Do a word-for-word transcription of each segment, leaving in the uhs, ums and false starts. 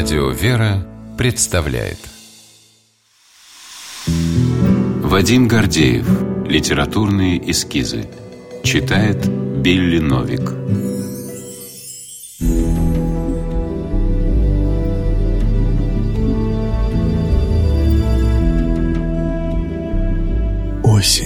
Радио «Вера» представляет Вадим Гордеев. Литературные эскизы. Читает Билли Новик. Осень.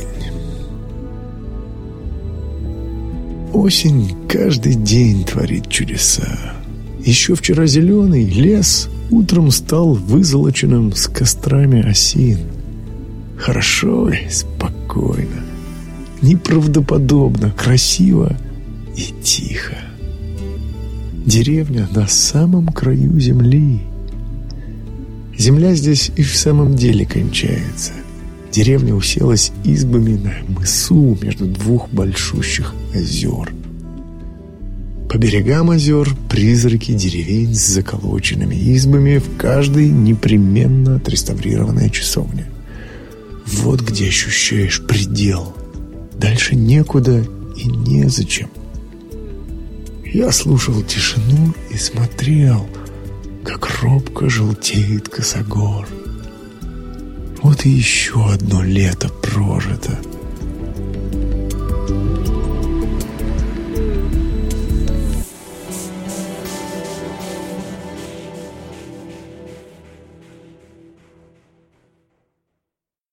Осень каждый день творит чудеса. Еще вчера зеленый лес утром стал вызолоченным с кострами осин. Хорошо и спокойно, неправдоподобно, красиво и тихо. Деревня на самом краю земли. Земля здесь и в самом деле кончается. Деревня уселась избами на мысу между двух большущих озер. По берегам озер призраки деревень с заколоченными избами, в каждой непременно отреставрированная часовня. Вот где ощущаешь предел. Дальше некуда и незачем. Я слушал тишину и смотрел, как робко желтеет косогор. Вот и еще одно лето прожито.